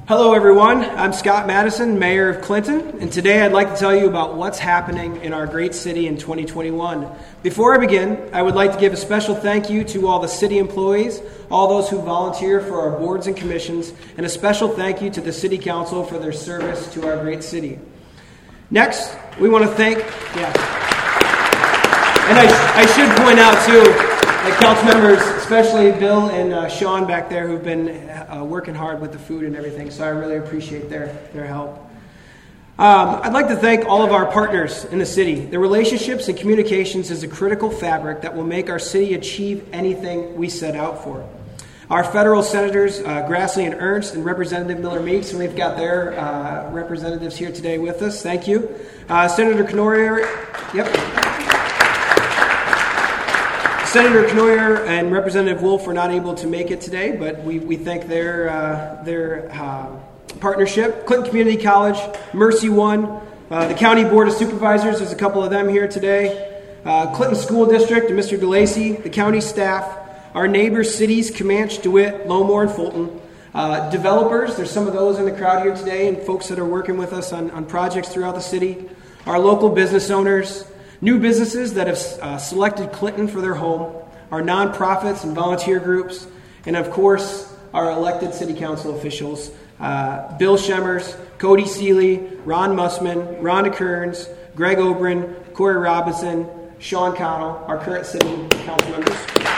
Hello everyone, I'm Scott Madison, Mayor of Clinton, and today I'd like to tell you about what's happening in our great city in 2021. Before I begin, I would like to give a special thank you to all the city employees, all those who volunteer for our boards and commissions, and a special thank you to the City Council for their service to our great city. Next, we want to thank, and I should point out too, the council members, especially Bill and Sean back there, who've been working hard with the food and everything, so I really appreciate their help. I'd like to thank all of our partners in the city. The relationships and communications is a critical fabric that will make our city achieve anything we set out for. Our federal senators, Grassley and Ernst, and Representative Miller Meeks, and we've got their representatives here today with us. Thank you. Senator Knoyer and Representative Wolf were not able to make it today, but we thank their partnership. Clinton Community College, Mercy One, the County Board of Supervisors, there's a couple of them here today. Clinton School District and Mr. DeLacy, the county staff, our neighbor cities, Comanche, DeWitt, Lowmore, and Fulton. Developers, there's some of those in the crowd here today, and folks that are working with us on projects throughout the city. Our local business owners, new businesses that have selected Clinton for their home, our nonprofits and volunteer groups, and of course, our elected city council officials, Bill Shemmers, Cody Seeley, Ron Mussman, Rhonda Kearns, Greg Obrin, Corey Robinson, Sean Connell, our current city council members.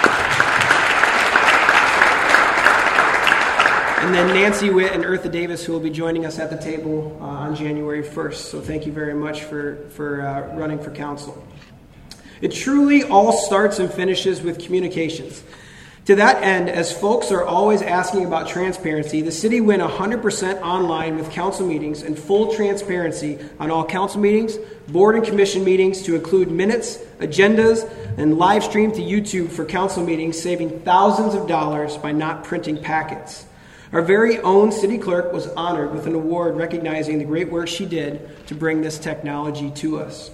And then Nancy Witt and Eartha Davis, who will be joining us at the table on January 1st. So thank you very much for running for council. It truly all starts and finishes with communications. To that end, as folks are always asking about transparency, the city went 100% online with council meetings and full transparency on all council meetings, board and commission meetings to include minutes, agendas, and live stream to YouTube for council meetings, saving thousands of dollars by not printing packets. Our very own city clerk was honored with an award recognizing the great work she did to bring this technology to us.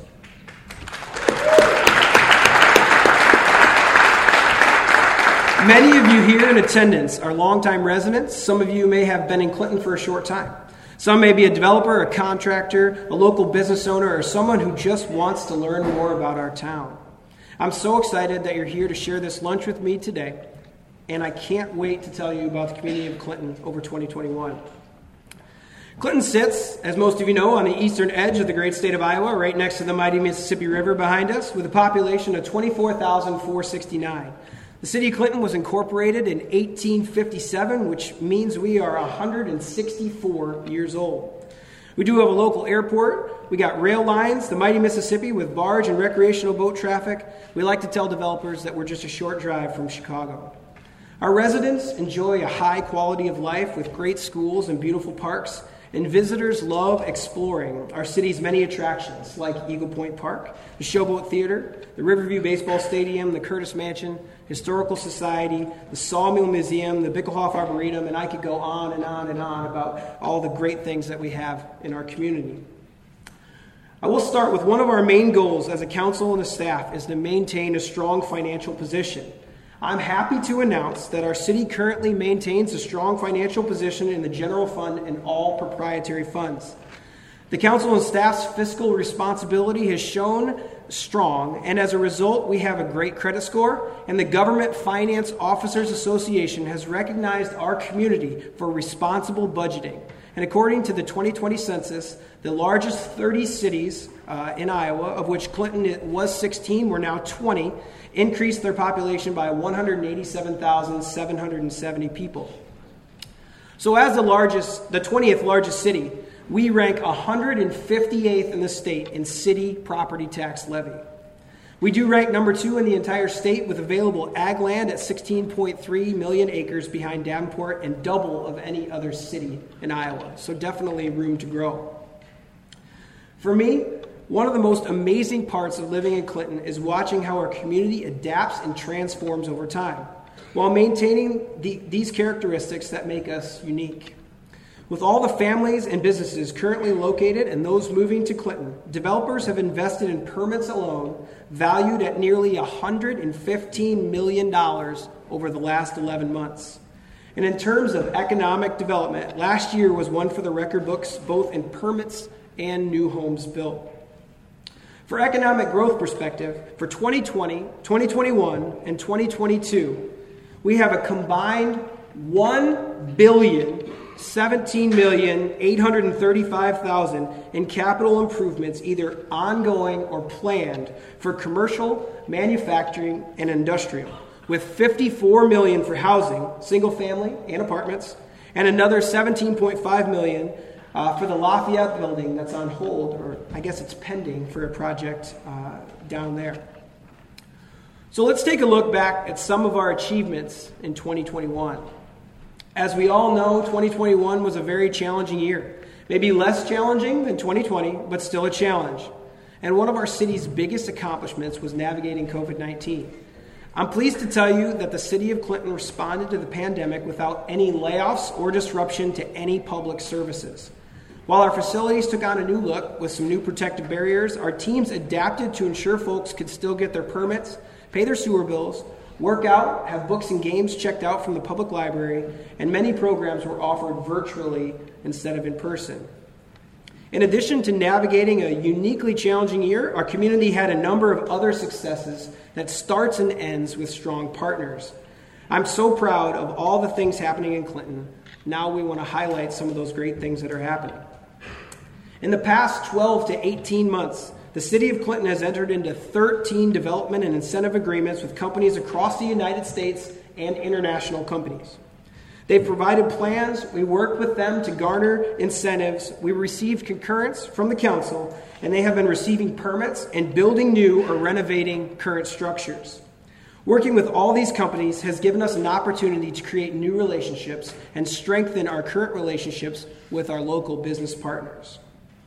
Many of you here in attendance are longtime residents. Some of you may have been in Clinton for a short time. Some may be a developer, a contractor, a local business owner, or someone who just wants to learn more about our town. I'm so excited that you're here to share this lunch with me today. And I can't wait to tell you about the community of Clinton over 2021. Clinton sits, as most of you know, on the eastern edge of the great state of Iowa, right next to the mighty Mississippi River behind us, with a population of 24,469. The city of Clinton was incorporated in 1857, which means we are 164 years old. We do have a local airport. We got rail lines, the mighty Mississippi with barge and recreational boat traffic. We like to tell developers that we're just a short drive from Chicago. Our residents enjoy a high quality of life with great schools and beautiful parks, and visitors love exploring our city's many attractions like Eagle Point Park, the Showboat Theater, the Riverview Baseball Stadium, the Curtis Mansion, Historical Society, the Sawmill Museum, the Bickelhoff Arboretum, and I could go on and on and on about all the great things that we have in our community. I will start with one of our main goals as a council and a staff is to maintain a strong financial position. I'm happy to announce that our city currently maintains a strong financial position in the general fund and all proprietary funds. The council and staff's fiscal responsibility has shown strong, and as a result, we have a great credit score, and the Government Finance Officers Association has recognized our community for responsible budgeting. And according to the 2020 census, the largest 30 cities in Iowa, of which Clinton was 16, we're now 20, increased their population by 187,770 people. So as the 20th largest city, we rank 158th in the state in city property tax levy. We do rank number 2 in the entire state with available ag land at 16.3 million acres behind Davenport and double of any other city in Iowa. So definitely room to grow. For me, one of the most amazing parts of living in Clinton is watching how our community adapts and transforms over time, while maintaining these characteristics that make us unique. With all the families and businesses currently located and those moving to Clinton, developers have invested in permits alone valued at nearly $115 million over the last 11 months. And in terms of economic development, last year was one for the record books, both in permits and new homes built. For economic growth perspective, for 2020, 2021, and 2022, we have a combined $1,017,835,000 in capital improvements, either ongoing or planned, for commercial, manufacturing, and industrial, with $54 million for housing, single family and apartments, and another $17.5 million for the Lafayette building that's on hold, or I guess it's pending for a project down there. So let's take a look back at some of our achievements in 2021. As we all know, 2021 was a very challenging year. Maybe less challenging than 2020, but still a challenge. And one of our city's biggest accomplishments was navigating COVID-19. I'm pleased to tell you that the city of Clinton responded to the pandemic without any layoffs or disruption to any public services. While our facilities took on a new look with some new protective barriers, our teams adapted to ensure folks could still get their permits, pay their sewer bills, work out, have books and games checked out from the public library, and many programs were offered virtually instead of in person. In addition to navigating a uniquely challenging year, our community had a number of other successes that starts and ends with strong partners. I'm so proud of all the things happening in Clinton. Now we want to highlight some of those great things that are happening. In the past 12 to 18 months, the City of Clinton has entered into 13 development and incentive agreements with companies across the United States and international companies. They've provided plans, we worked with them to garner incentives, we received concurrence from the council, and they have been receiving permits and building new or renovating current structures. Working with all these companies has given us an opportunity to create new relationships and strengthen our current relationships with our local business partners.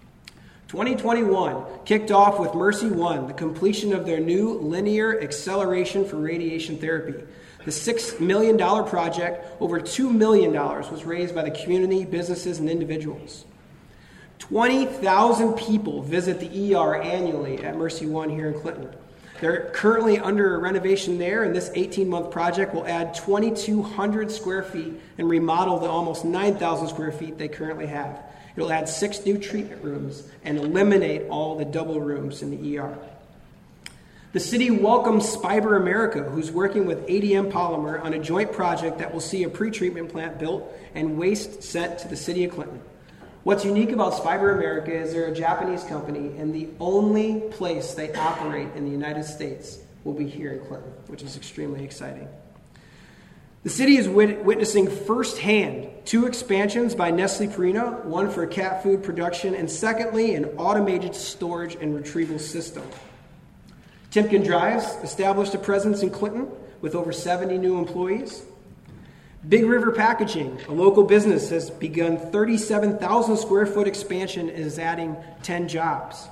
2021 kicked off with Mercy One, the completion of their new linear acceleration for radiation therapy. The $6 million project, over $2 million was raised by the community, businesses, and individuals. 20,000 people visit the ER annually at Mercy One here in Clinton. They're currently under a renovation there, and this 18-month project will add 2,200 square feet and remodel the almost 9,000 square feet they currently have. It'll add 6 new treatment rooms and eliminate all the double rooms in the ER. The city welcomes Spiber America, who's working with ADM Polymer on a joint project that will see a pretreatment plant built and waste sent to the city of Clinton. What's unique about Spiber America is they're a Japanese company, and the only place they operate in the United States will be here in Clinton, which is extremely exciting. The city is witnessing firsthand 2 expansions by Nestle Purina, one for cat food production, and secondly, an automated storage and retrieval system. Timken Drives established a presence in Clinton with over 70 new employees. Big River Packaging, a local business, has begun 37,000 square foot expansion and is adding 10 jobs.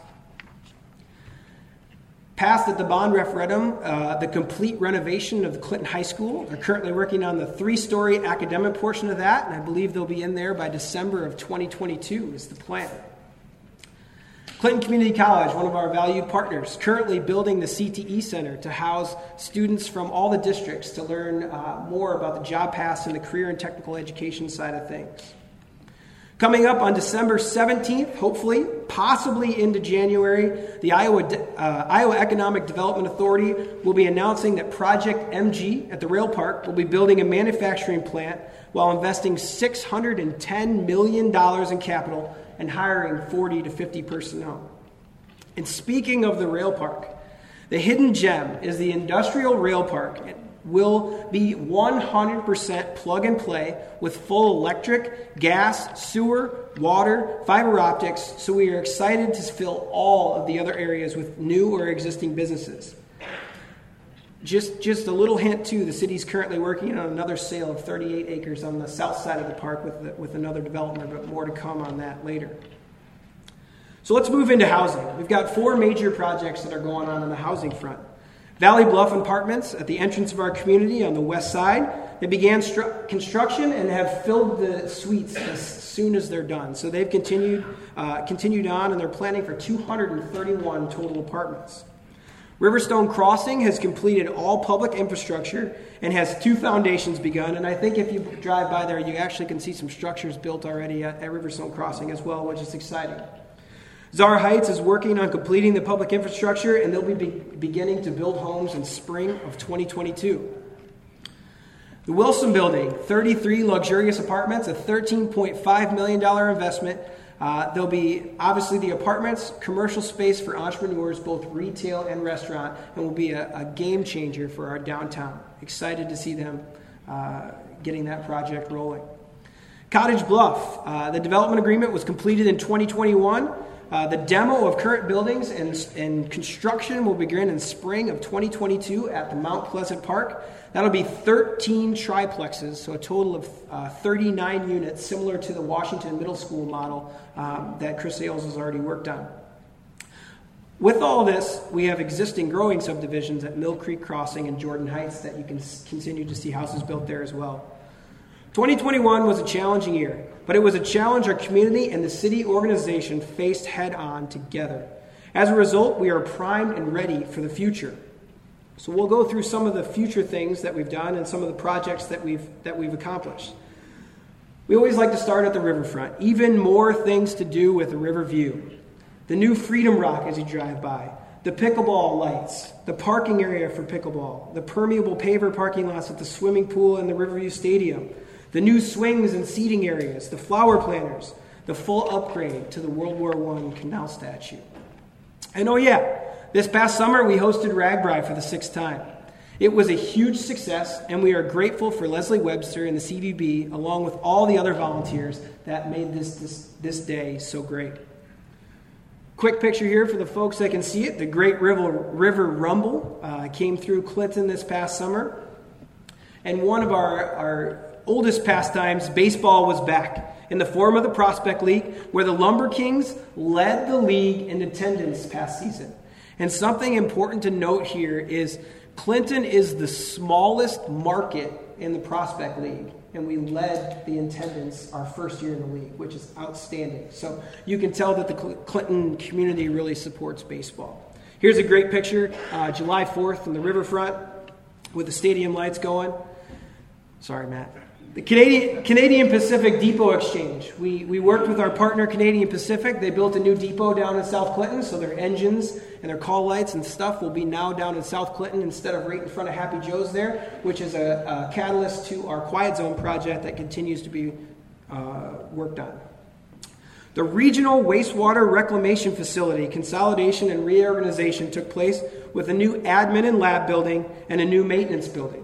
Passed at the bond referendum, the complete renovation of the Clinton High School. They're currently working on the 3-story academic portion of that, and I believe they'll be in there by December of 2022 is the plan. Clinton Community College, one of our valued partners, currently building the CTE Center to house students from all the districts to learn more about the job paths and the career and technical education side of things. Coming up on December 17th, hopefully, possibly into January, the Iowa Economic Development Authority will be announcing that Project MG at the Rail Park will be building a manufacturing plant while investing $610 million in capital and hiring 40 to 50 personnel. And speaking of the rail park, the hidden gem is the industrial rail park. It will be 100% plug and play with full electric, gas, sewer, water, fiber optics, so we are excited to fill all of the other areas with new or existing businesses. Just a little hint, too, the city's currently working on another sale of 38 acres on the south side of the park with another developer, but more to come on that later. So let's move into housing. We've got 4 major projects that are going on the housing front. Valley Bluff Apartments at the entrance of our community on the west side. They began construction and have filled the suites as soon as they're done. So they've continued on, and they're planning for 231 total apartments. Riverstone Crossing has completed all public infrastructure and has 2 foundations begun. And I think if you drive by there, you actually can see some structures built already at Riverstone Crossing as well, which is exciting. Zara Heights is working on completing the public infrastructure, and they'll be beginning to build homes in spring of 2022. The Wilson Building, 33 luxurious apartments, a $13.5 million investment. There'll be, obviously, the apartments, commercial space for entrepreneurs, both retail and restaurant, and will be a game changer for our downtown. Excited to see them getting that project rolling. Cottage Bluff, the development agreement was completed in 2021. The demo of current buildings and construction will begin in spring of 2022 at the Mount Pleasant Park. That'll be 13 triplexes, so a total of 39 units, similar to the Washington Middle School model that Chris Ailes has already worked on. With all this, we have existing growing subdivisions at Mill Creek Crossing and Jordan Heights that you can continue to see houses built there as well. 2021 was a challenging year, but it was a challenge our community and the city organization faced head-on together. As a result, we are primed and ready for the future. So we'll go through some of the future things that we've done and some of the projects that we've accomplished. We always like to start at the riverfront. Even more things to do with the river view. The new Freedom Rock as you drive by. The pickleball lights. The parking area for pickleball. The permeable paver parking lots at the swimming pool and the Riverview Stadium. The new swings and seating areas. The flower planters. The full upgrade to the World War I canal statue. And oh yeah, this past summer we hosted RAGBRAI for the 6th time. It was a huge success, and we are grateful for Leslie Webster and the CVB, along with all the other volunteers that made this day so great. Quick picture here for the folks that can see it. The Great River Rumble came through Clinton this past summer. And one of our oldest pastimes, baseball, was back in the form of the Prospect League, where the Lumber Kings led the league in attendance past season. And something important to note here is Clinton is the smallest market in the Prospect League, and we led the attendance our first year in the league, which is outstanding. So you can tell that the Clinton community really supports baseball. Here's a great picture, July 4th on the riverfront with the stadium lights going. Sorry, Matt. The Canadian Pacific Depot Exchange. We worked with our partner Canadian Pacific. They built a new depot down in South Clinton, so their engines and their call lights and stuff will be now down in South Clinton instead of right in front of Happy Joe's there, which is a catalyst to our Quiet Zone project that continues to be worked on. The Regional Wastewater Reclamation Facility consolidation and reorganization took place with a new admin and lab building and a new maintenance building.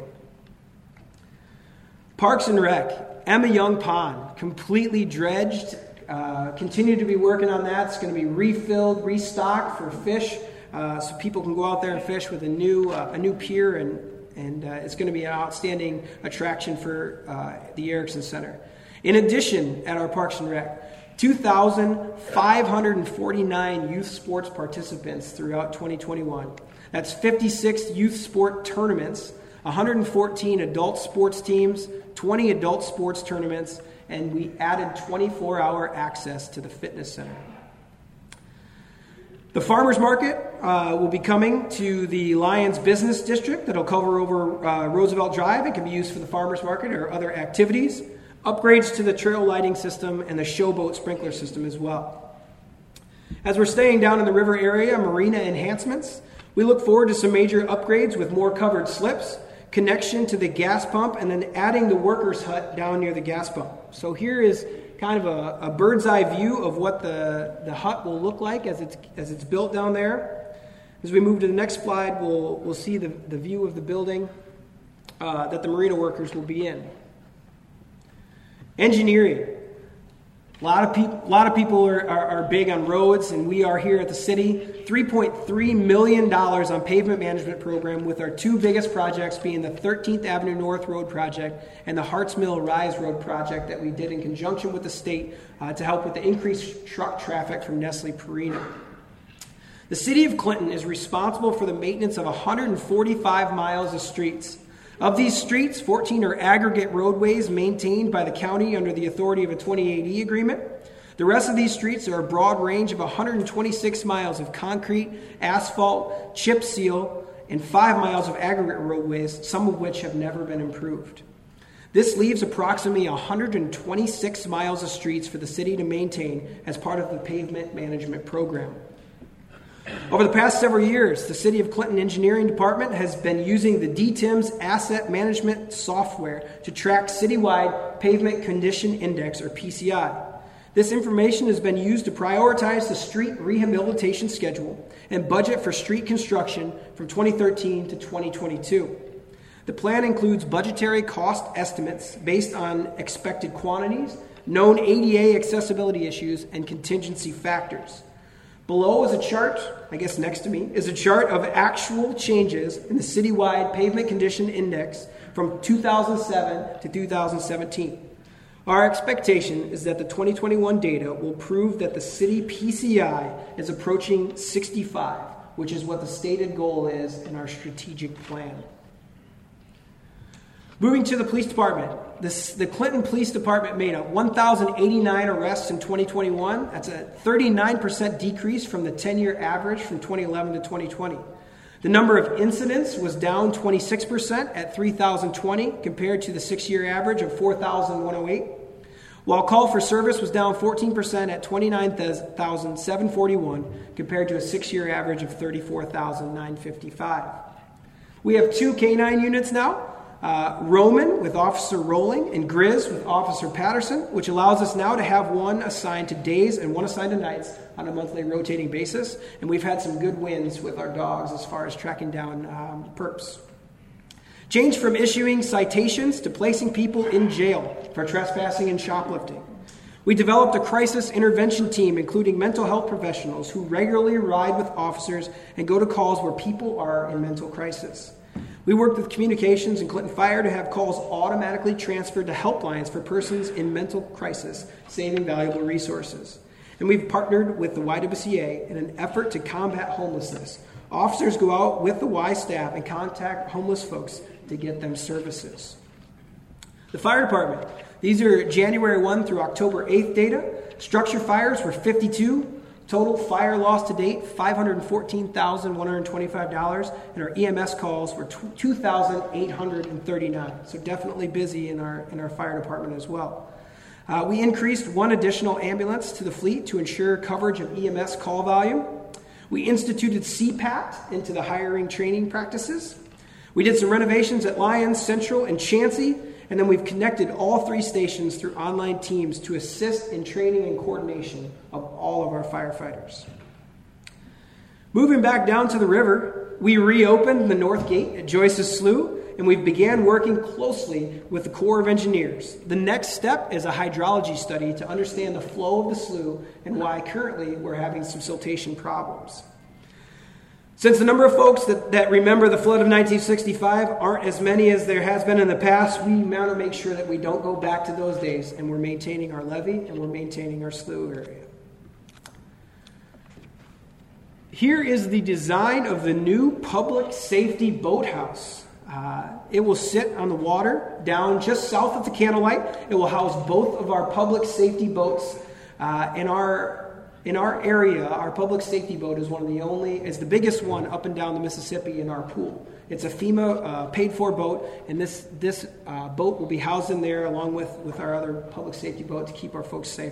Parks and Rec, Emma Young Pond, completely dredged. Continue to be working on that. It's going to be refilled, restocked for fish, so people can go out there and fish with a new pier, and it's going to be an outstanding attraction for the Erickson Center. In addition, at our Parks and Rec, 2,549 youth sports participants throughout 2021. That's 56 youth sport tournaments, 114 adult sports teams, 20 adult sports tournaments, and we added 24-hour access to the fitness center. The Farmers Market will be coming to the Lions Business District that'll cover over Roosevelt Drive. It can be used for the Farmers Market or other activities. Upgrades to the trail lighting system and the Showboat sprinkler system as well. As we're staying down in the river area, marina enhancements. We look forward to some major upgrades with more covered slips, connection to the gas pump, and then adding the workers' hut down near the gas pump. So here is kind of a bird's eye view of what the hut will look like as it's built down there. As we move to the next slide, we'll see the view of the building that the marina workers will be in. Engineering. A lot of people are big on roads, and we are here at the city. $3.3 million on pavement management program, with our 2 biggest projects being the 13th Avenue North Road project and the Harts Mill Rise Road project that we did in conjunction with the state to help with the increased truck traffic from Nestle Purina. The city of Clinton is responsible for the maintenance of 145 miles of streets. Of these streets, 14 are aggregate roadways maintained by the county under the authority of a 28E agreement. The rest of these streets are a broad range of 126 miles of concrete, asphalt, chip seal, and 5 miles of aggregate roadways, some of which have never been improved. This leaves approximately 126 miles of streets for the city to maintain as part of the pavement management program. Over the past several years, the City of Clinton Engineering Department has been using the DTIMS Asset Management Software to track citywide Pavement Condition Index, or PCI. This information has been used to prioritize the street rehabilitation schedule and budget for street construction from 2013 to 2022. The plan includes budgetary cost estimates based on expected quantities, known ADA accessibility issues, and contingency factors. Below is a chart, I guess next to me, is a chart of actual changes in the citywide pavement condition index from 2007 to 2017. Our expectation is that the 2021 data will prove that the city PCI is approaching 65, which is what the stated goal is in our strategic plan. Moving to the police department, the Clinton Police Department made 1,089 arrests in 2021. That's a 39% decrease from the 10-year average from 2011 to 2020. The number of incidents was down 26% at 3,020 compared to the 6-year average of 4,108. While call for service was down 14% at 29,741 compared to a 6-year average of 34,955. We have 2 K-9 units now. Roman with Officer Rowling and Grizz with Officer Patterson, which allows us now to have one assigned to days and one assigned to nights on a monthly rotating basis. And we've had some good wins with our dogs as far as tracking down perps. Change from issuing citations to placing people in jail for trespassing and shoplifting. We developed a crisis intervention team, including mental health professionals who regularly ride with officers and go to calls where people are in mental crisis. We worked with Communications and Clinton Fire to have calls automatically transferred to helplines for persons in mental crisis, saving valuable resources. And we've partnered with the YWCA in an effort to combat homelessness. Officers go out with the Y staff and contact homeless folks to get them services. The fire department. These are January 1 through October 8th data. Structure fires were 52. Total fire loss to date, $514,125, and our EMS calls were 2,839. So definitely busy in our fire department as well. We increased 1 additional ambulance to the fleet to ensure coverage of EMS call volume. We instituted CPAT into the hiring training practices. We did some renovations at Lyons, Central, and Chansey. And then we've connected all 3 stations through online teams to assist in training and coordination of all of our firefighters. Moving back down to the river, we reopened the North Gate at Joyce's Slough, and we began working closely with the Corps of Engineers. The next step is a hydrology study to understand the flow of the slough and why currently we're having some siltation problems. Since the number of folks that remember the flood of 1965 aren't as many as there has been in the past, we want to make sure that we don't go back to those days, and we're maintaining our levee and we're maintaining our slough area. Here is the design of the new public safety boathouse. It will sit on the water down just south of the Candlelight. It will house both of our public safety boats in our area. Our public safety boat is is the biggest one up and down the Mississippi in our pool. It's a FEMA paid-for boat, and this boat will be housed in there along with our other public safety boat to keep our folks safe.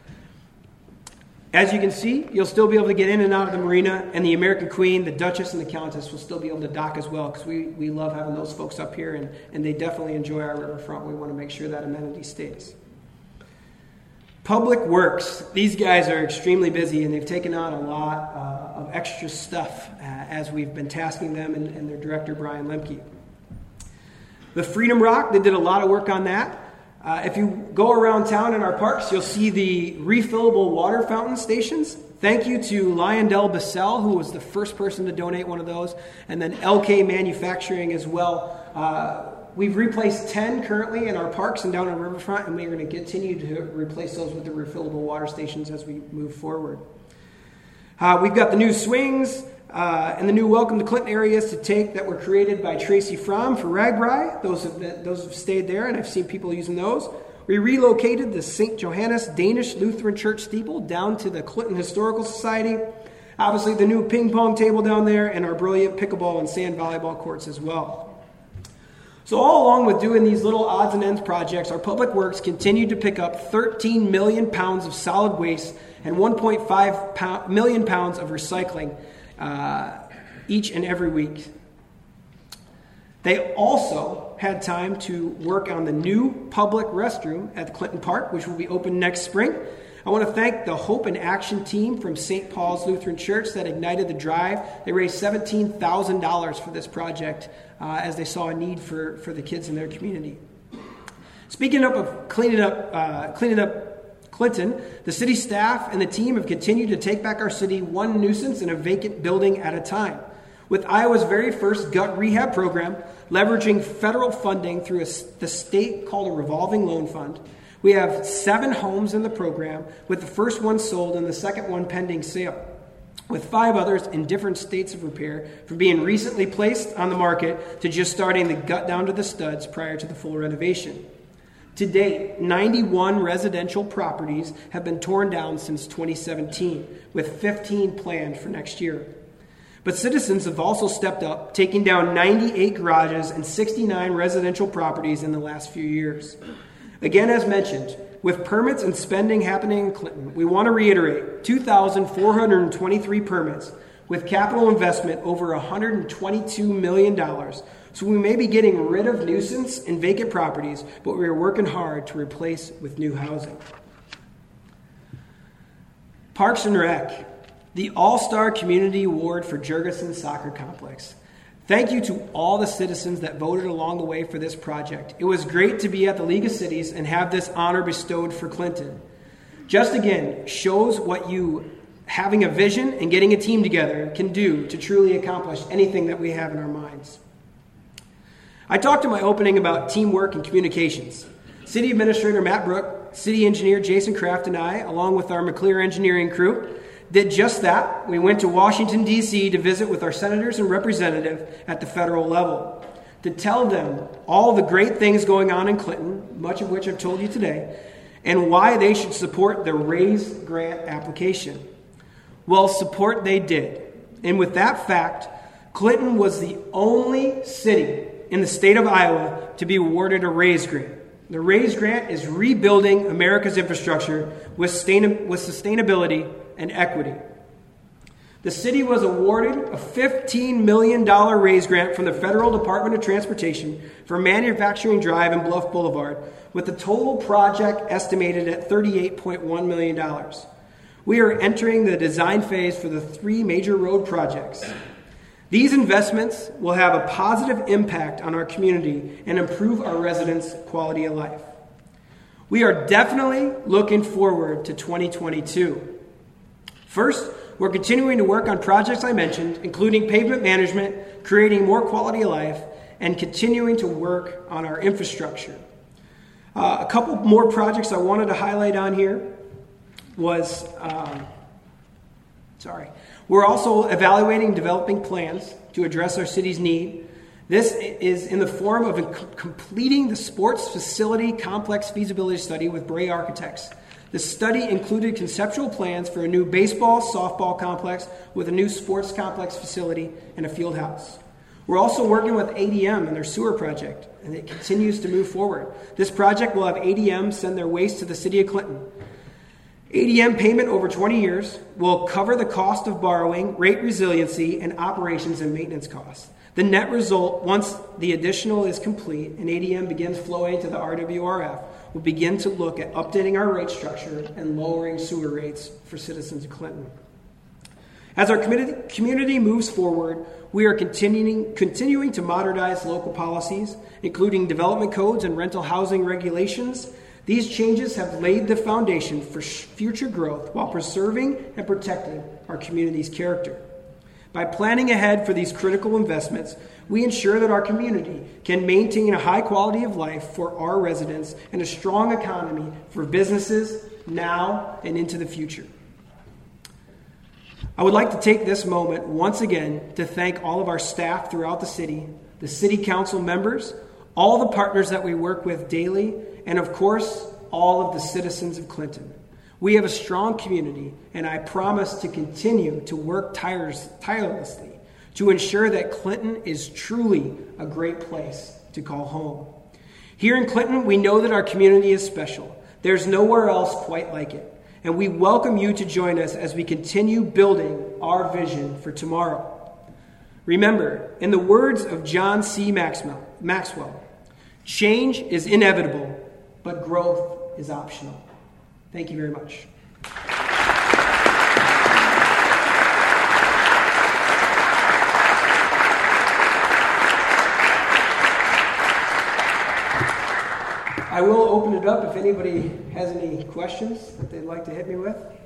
As you can see, you'll still be able to get in and out of the marina, and the American Queen, the Duchess, and the Countess will still be able to dock as well, because we love having those folks up here, and they definitely enjoy our riverfront. We want to make sure that amenity stays. Public Works. These guys are extremely busy, and they've taken on a lot of extra stuff as we've been tasking them and their director, Brian Lemke. The Freedom Rock, they did a lot of work on that. If you go around town in our parks, you'll see the refillable water fountain stations. Thank you to Lyondell Bissell, who was the first person to donate one of those, and then LK Manufacturing as well. We've replaced 10 currently in our parks and down on the riverfront, and we're going to continue to replace those with the refillable water stations as we move forward. We've got the new swings and the new Welcome to Clinton areas to take that were created by Tracy Fromm for RAGBRAI. Those have stayed there, and I've seen people using those. We relocated the St. Johannes Danish Lutheran Church steeple down to the Clinton Historical Society. Obviously, the new ping pong table down there, and our brilliant pickleball and sand volleyball courts as well. So all along with doing these little odds and ends projects, our public works continued to pick up 13 million pounds of solid waste and 1.5 million pounds of recycling each and every week. They also had time to work on the new public restroom at the Clinton Park, which will be open next spring. I want to thank the Hope and Action team from St. Paul's Lutheran Church that ignited the drive. They raised $17,000 for this project as they saw a need for the kids in their community. Speaking of cleaning up Clinton, the city staff and the team have continued to take back our city one nuisance and a vacant building at a time. With Iowa's very first gut rehab program, leveraging federal funding through the state called a revolving loan fund, we have 7 homes in the program, with the first one sold and the second one pending sale, with 5 others in different states of repair, from being recently placed on the market to just starting the gut down to the studs prior to the full renovation. To date, 91 residential properties have been torn down since 2017, with 15 planned for next year. But citizens have also stepped up, taking down 98 garages and 69 residential properties in the last few years. Again, as mentioned, with permits and spending happening in Clinton, we want to reiterate 2,423 permits with capital investment over $122 million. So we may be getting rid of nuisance and vacant properties, but we are working hard to replace with new housing. Parks and Rec, the All-Star Community Award for Jurgensen Soccer Complex. Thank you to all the citizens that voted along the way for this project. It was great to be at the League of Cities and have this honor bestowed for Clinton. Just again, shows what you having a vision and getting a team together can do to truly accomplish anything that we have in our minds. I talked in my opening about teamwork and communications. City Administrator Matt Brook, City Engineer Jason Kraft, and I, along with our McClear engineering crew, did just that. We went to Washington, D.C. to visit with our senators and representatives at the federal level to tell them all the great things going on in Clinton, much of which I've told you today, and why they should support the RAISE grant application. Well, support they did. And with that fact, Clinton was the only city in the state of Iowa to be awarded a RAISE grant. The RAISE grant is rebuilding America's infrastructure with sustainability and equity. The city was awarded a $15 million RAISE grant from the Federal Department of Transportation for Manufacturing Drive and Bluff Boulevard, with the total project estimated at $38.1 million. We are entering the design phase for the 3 major road projects. These investments will have a positive impact on our community and improve our residents' quality of life. We are definitely looking forward to 2022. First, we're continuing to work on projects I mentioned, including pavement management, creating more quality of life, and continuing to work on our infrastructure. A couple more projects I wanted to highlight on here was, we're also evaluating and developing plans to address our city's need. This is in the form of completing the sports facility complex feasibility study with Bray Architects. The study included conceptual plans for a new baseball, softball complex with a new sports complex facility and a field house. We're also working with ADM and their sewer project, and it continues to move forward. This project will have ADM send their waste to the city of Clinton. ADM payment over 20 years will cover the cost of borrowing, rate resiliency, and operations and maintenance costs. The net result, once the additional is complete and ADM begins flowing to the RWRF, will begin to look at updating our rate structure and lowering sewer rates for citizens of Clinton. As our community moves forward, we are continuing to modernize local policies, including development codes and rental housing regulations. These changes have laid the foundation for future growth while preserving and protecting our community's character. By planning ahead for these critical investments, we ensure that our community can maintain a high quality of life for our residents and a strong economy for businesses now and into the future. I would like to take this moment once again to thank all of our staff throughout the city council members, all the partners that we work with daily, and of course, all of the citizens of Clinton. We have a strong community, and I promise to continue to work tirelessly to ensure that Clinton is truly a great place to call home. Here in Clinton, we know that our community is special. There's nowhere else quite like it. And we welcome you to join us as we continue building our vision for tomorrow. Remember, in the words of John C. Maxwell, change is inevitable, but growth is optional. Thank you very much. I will open it up if anybody has any questions that they'd like to hit me with.